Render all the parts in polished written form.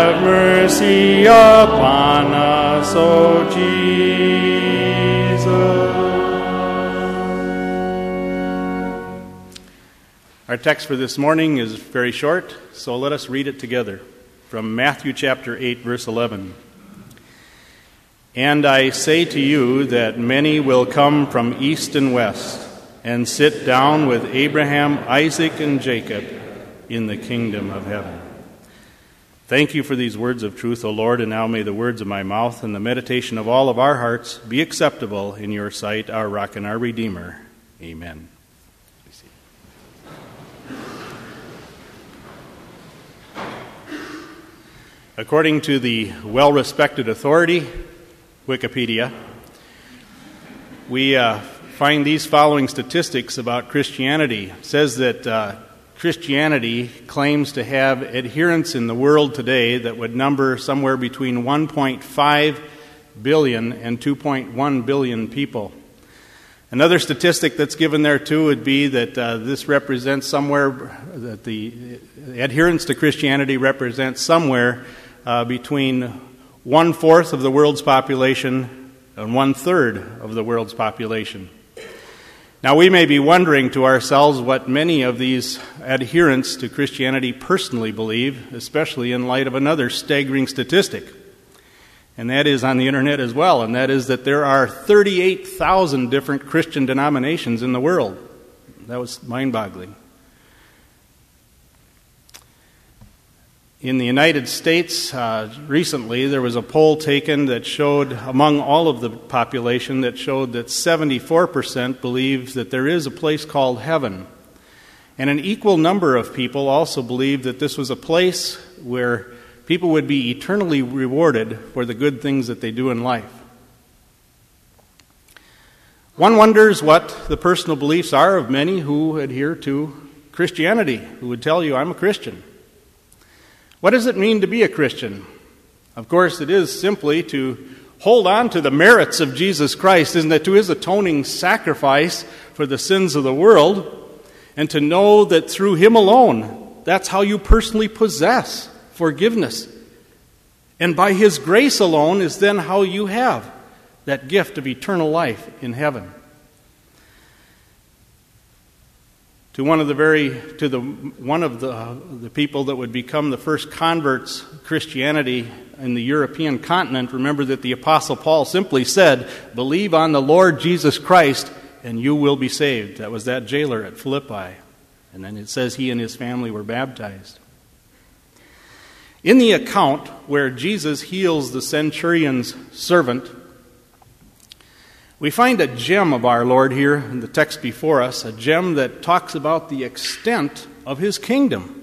have mercy upon us, O Jesus. Our text for this morning is very short, so let us read it together from Matthew chapter 8, verse 11. And I say to you that many will come from east and west and sit down with Abraham, Isaac, and Jacob in the kingdom of heaven. Thank you for these words of truth, O Lord, and now may the words of my mouth and the meditation of all of our hearts be acceptable in your sight, our rock and our Redeemer. Amen. According to the well-respected authority, Wikipedia, we find these following statistics about Christianity. It says that Christianity claims to have adherents in the world today that would number somewhere between 1.5 billion and 2.1 billion people. Another statistic that's given there too would be that this represents somewhere, that the adherence to Christianity represents somewhere between 1/4 of the world's population and 1/3 of the world's population. Now, we may be wondering to ourselves what many of these adherents to Christianity personally believe, especially in light of another staggering statistic. And that is on the internet as well, and that is that there are 38,000 different Christian denominations in the world. That was mind-boggling. In the United States, recently, there was a poll taken that showed, among all of the population, that showed that 74% believe that there is a place called heaven. And an equal number of people also believe that this was a place where people would be eternally rewarded for the good things that they do in life. One wonders what the personal beliefs are of many who adhere to Christianity, who would tell you, I'm a Christian. What does it mean to be a Christian? Of course, it is simply to hold on to the merits of Jesus Christ, isn't it? To his atoning sacrifice for the sins of the world, and to know that through him alone, that's how you personally possess forgiveness. And by his grace alone is then how you have that gift of eternal life in heaven. To one of the people that would become the first converts to Christianity in the European continent, remember that the Apostle Paul simply said, "Believe on the Lord Jesus Christ, and you will be saved." That was that jailer at Philippi. And then it says he and his family were baptized. In the account where Jesus heals the centurion's servant, we find a gem of our Lord here in the text before us, a gem that talks about the extent of his kingdom.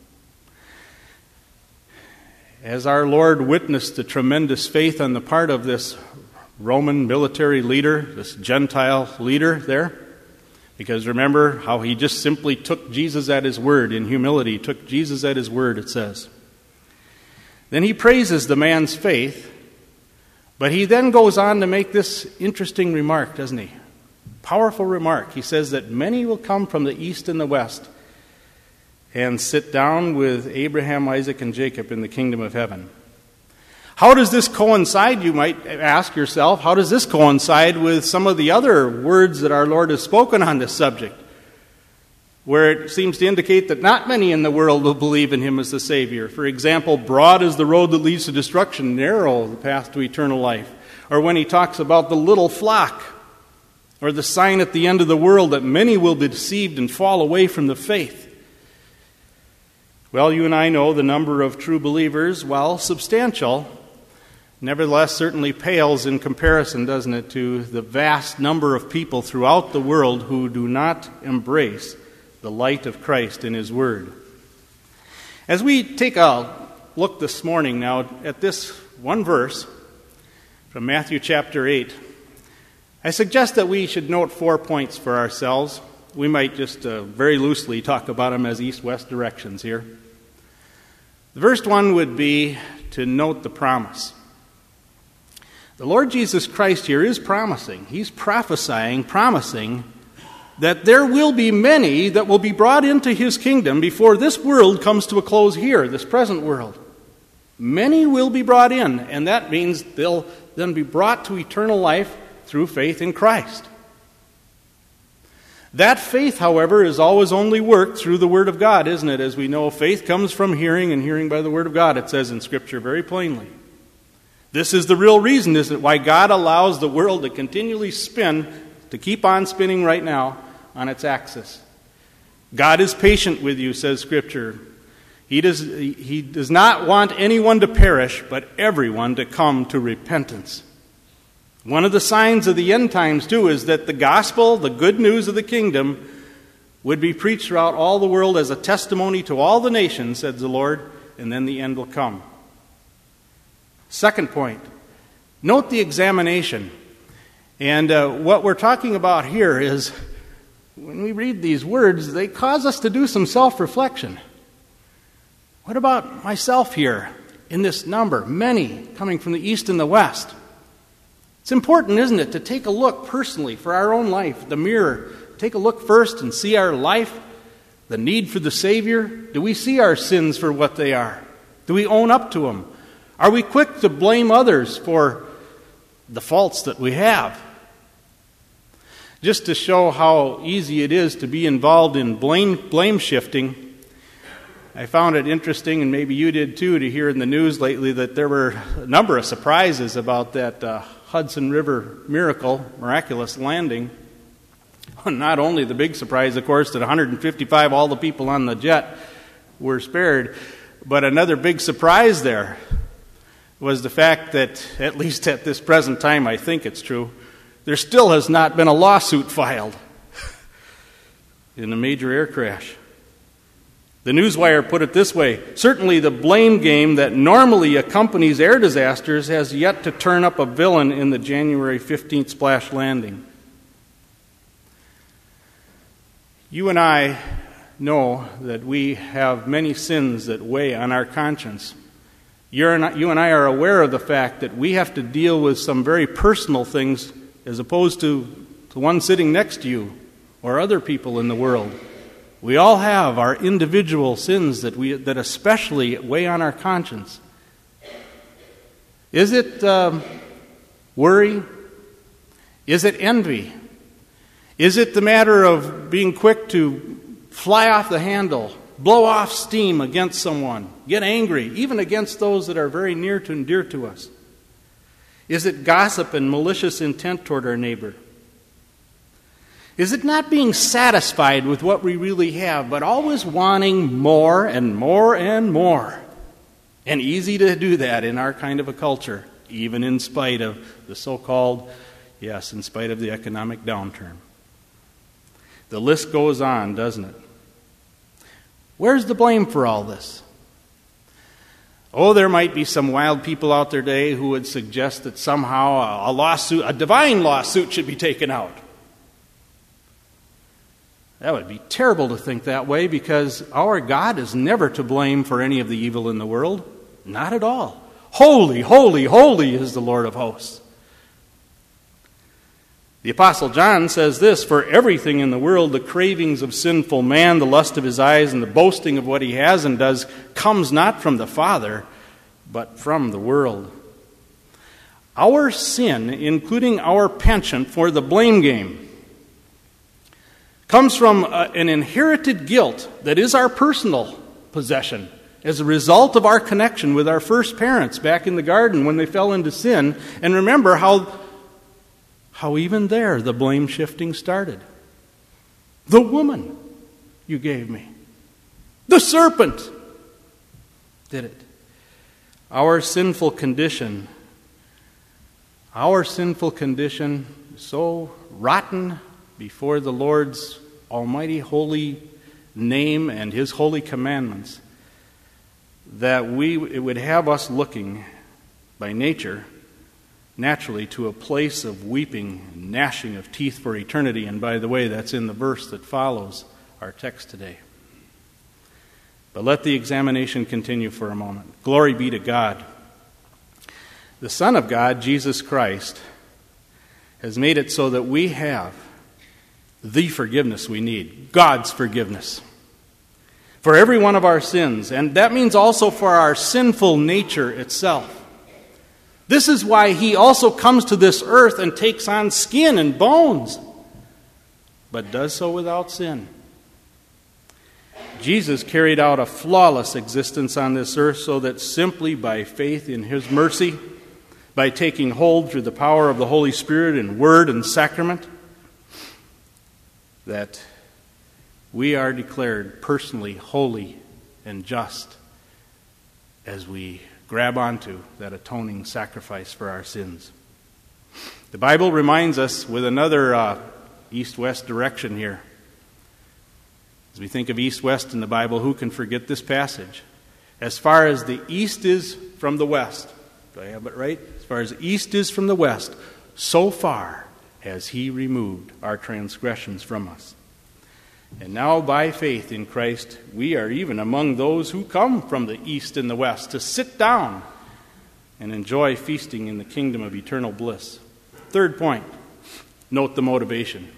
As our Lord witnessed the tremendous faith on the part of this Roman military leader, this Gentile leader there, because remember how he just simply took Jesus at his word in humility, took Jesus at his word, it says. Then he praises the man's faith. But he then goes on to make this interesting remark, doesn't he? Powerful remark. He says that many will come from the east and the west and sit down with Abraham, Isaac, and Jacob in the kingdom of heaven. How does this coincide, you might ask yourself, how does this coincide with some of the other words that our Lord has spoken on this subject? Where it seems to indicate that not many in the world will believe in him as the Savior. For example, broad is the road that leads to destruction, narrow the path to eternal life. Or when he talks about the little flock, or the sign at the end of the world that many will be deceived and fall away from the faith. Well, you and I know the number of true believers, while substantial, nevertheless certainly pales in comparison, doesn't it, to the vast number of people throughout the world who do not embrace the light of Christ in his word. As we take a look this morning now at this one verse from Matthew chapter 8, I suggest that we should note 4 points for ourselves. We might just very loosely talk about them as east-west directions here. The first one would be to note the promise. The Lord Jesus Christ here is promising, he's prophesying, promising that there will be many that will be brought into his kingdom before this world comes to a close here, this present world. Many will be brought in, and that means they'll then be brought to eternal life through faith in Christ. That faith, however, is always only worked through the Word of God, isn't it? As we know, faith comes from hearing, and hearing by the Word of God, it says in Scripture very plainly. This is the real reason, isn't it, why God allows the world to continually spin, to keep on spinning right now on its axis. God is patient with you, says Scripture. He does not want anyone to perish, but everyone to come to repentance. One of the signs of the end times, too, is that the gospel, the good news of the kingdom, would be preached throughout all the world as a testimony to all the nations, said the Lord, and then the end will come. Second point, note the examination. And what we're talking about here is, when we read these words, they cause us to do some self-reflection. What about myself here in this number, many coming from the east and the west? It's important, isn't it, to take a look personally for our own life, the mirror. Take a look first and see our life, the need for the Savior. Do we see our sins for what they are? Do we own up to them? Are we quick to blame others for the faults that we have? Just to show how easy it is to be involved in blame shifting, I found it interesting, and maybe you did too, to hear in the news lately that there were a number of surprises about that Hudson River miraculous landing. Not only the big surprise, of course, that 155, all the people on the jet were spared, but another big surprise there was the fact that, at least at this present time, I think it's true, there still has not been a lawsuit filed in a major air crash. The Newswire put it this way: certainly the blame game that normally accompanies air disasters has yet to turn up a villain in the January 15th splash landing. You and I know that we have many sins that weigh on our conscience. You and I are aware of the fact that we have to deal with some very personal things as opposed to the one sitting next to you or other people in the world. We all have our individual sins that especially weigh on our conscience. Is it worry? Is it envy? Is it the matter of being quick to fly off the handle, blow off steam against someone, get angry, even against those that are very near to and dear to us? Is it gossip and malicious intent toward our neighbor? Is it not being satisfied with what we really have, but always wanting more and more and more? And easy to do that in our kind of a culture, even in spite of the so-called, yes, in spite of the economic downturn. The list goes on, doesn't it? Where's the blame for all this? Oh, there might be some wild people out there today who would suggest that somehow a divine lawsuit should be taken out. That would be terrible to think that way, because our God is never to blame for any of the evil in the world. Not at all. Holy, holy, holy is the Lord of hosts. The Apostle John says this: for everything in the world, the cravings of sinful man, the lust of his eyes, and the boasting of what he has and does, comes not from the Father, but from the world. Our sin, including our penchant for the blame game, comes from an inherited guilt that is our personal possession as a result of our connection with our first parents back in the garden when they fell into sin. And remember how even there the blame shifting started. The woman you gave me. The serpent did it. Our sinful condition so rotten before the Lord's almighty holy name and His holy commandments, that it would have us looking by nature, naturally, to a place of weeping and gnashing of teeth for eternity. And by the way, that's in the verse that follows our text today. But let the examination continue for a moment. Glory be to God. The Son of God, Jesus Christ, has made it so that we have the forgiveness we need, God's forgiveness. for every one of our sins, and that means also for our sinful nature itself. This is why he also comes to this earth and takes on skin and bones, but does so without sin. Jesus carried out a flawless existence on this earth so that simply by faith in his mercy, by taking hold through the power of the Holy Spirit in word and sacrament, that we are declared personally holy and just as we grab onto that atoning sacrifice for our sins. The Bible reminds us with another east-west direction here. As we think of east-west in the Bible, who can forget this passage? As far as the east is from the west, do I have it right? As far as the east is from the west, so far has he removed our transgressions from us. And now, by faith in Christ, we are even among those who come from the east and the west to sit down and enjoy feasting in the kingdom of eternal bliss. Third point, note the motivation.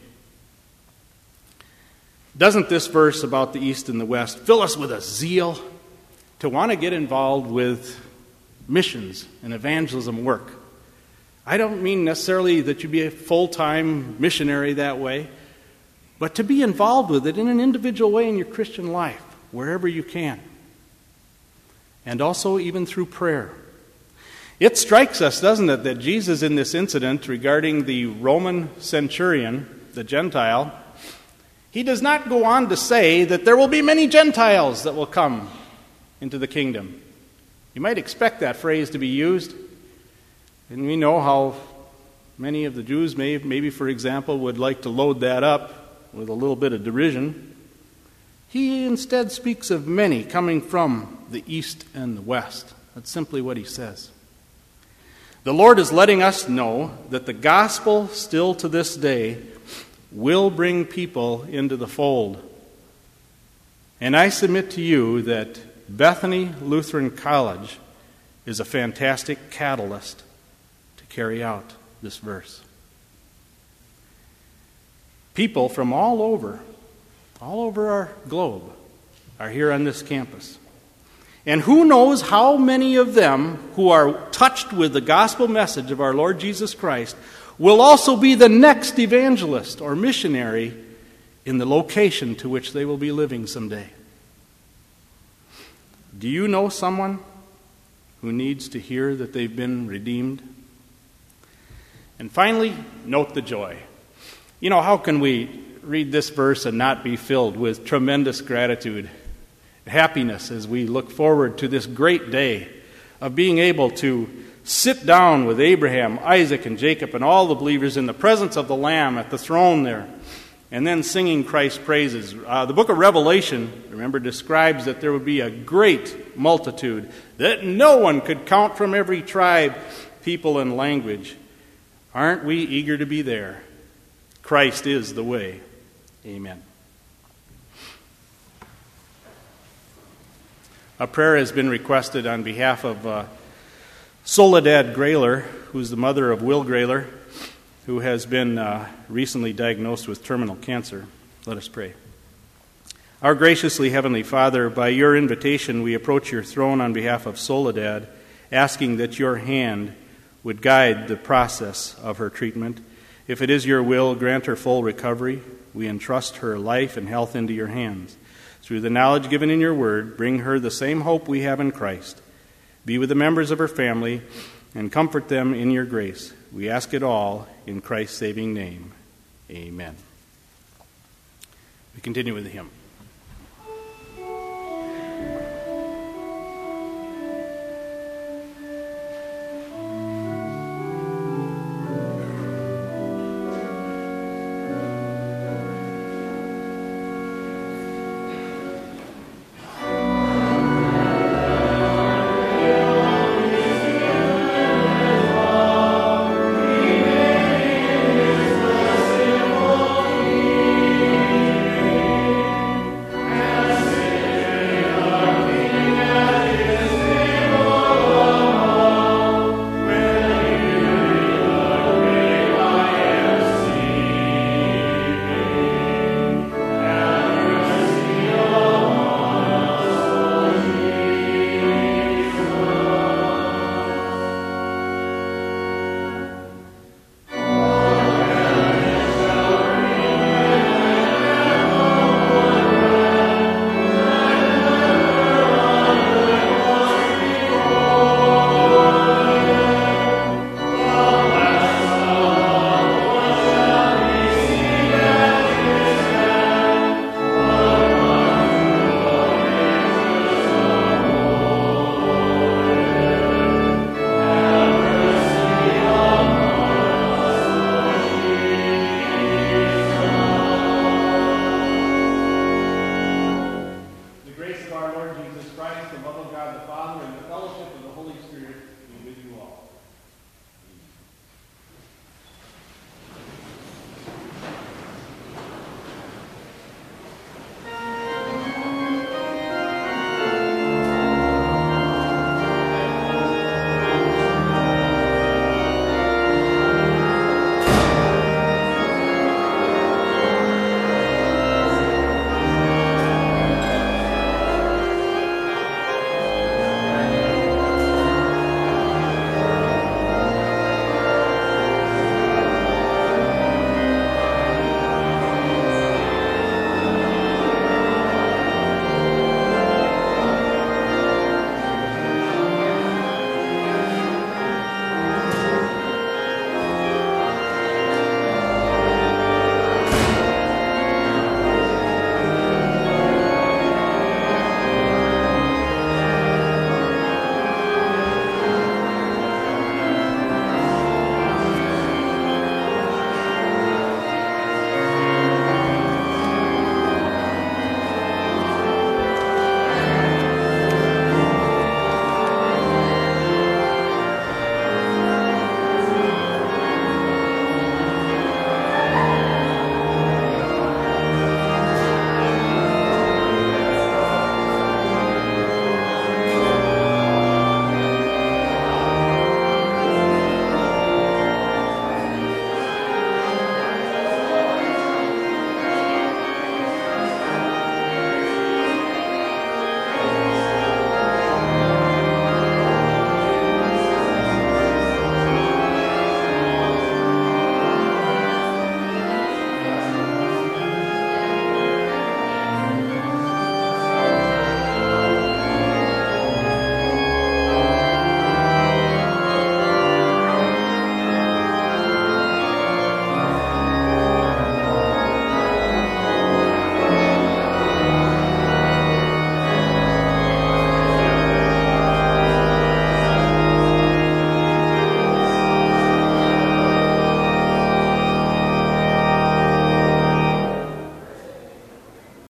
Doesn't this verse about the east and the west fill us with a zeal to want to get involved with missions and evangelism work? I don't mean necessarily that you be a full-time missionary that way, but to be involved with it in an individual way in your Christian life, wherever you can. And also even through prayer. It strikes us, doesn't it, that Jesus in this incident regarding the Roman centurion, the Gentile, he does not go on to say that there will be many Gentiles that will come into the kingdom. You might expect that phrase to be used. And we know how many of the Jews maybe for example, would like to load that up with a little bit of derision. He instead speaks of many coming from the east and the west. That's simply what he says. The Lord is letting us know that the gospel still to this day will bring people into the fold. And I submit to you that Bethany Lutheran College is a fantastic catalyst to carry out this verse. People from all over our globe are here on this campus. And who knows how many of them who are touched with the gospel message of our Lord Jesus Christ will also be the next evangelist or missionary in the location to which they will be living someday. Do you know someone who needs to hear that they've been redeemed? And finally, note the joy. You know, how can we read this verse and not be filled with tremendous gratitude, happiness as we look forward to this great day of being able to sit down with Abraham, Isaac, and Jacob and all the believers in the presence of the Lamb at the throne there, and then singing Christ's praises. The book of Revelation, remember, describes that there would be a great multitude that no one could count from every tribe, people, and language. Aren't we eager to be there? Christ is the way. Amen. A prayer has been requested on behalf of Soledad Grayler, who's the mother of Will Grayler, who has been recently diagnosed with terminal cancer. Let us pray. Our graciously Heavenly Father, by your invitation we approach your throne on behalf of Soledad, asking that your hand would guide the process of her treatment. If it is your will, grant her full recovery. We entrust her life and health into your hands. Through the knowledge given in your word, bring her the same hope we have in Christ. Be with the members of her family and comfort them in your grace. We ask it all in Christ's saving name. Amen. We continue with the hymn. Lord Jesus Christ, the love of God the Father, and the fellowship of the Holy Spirit be with you all.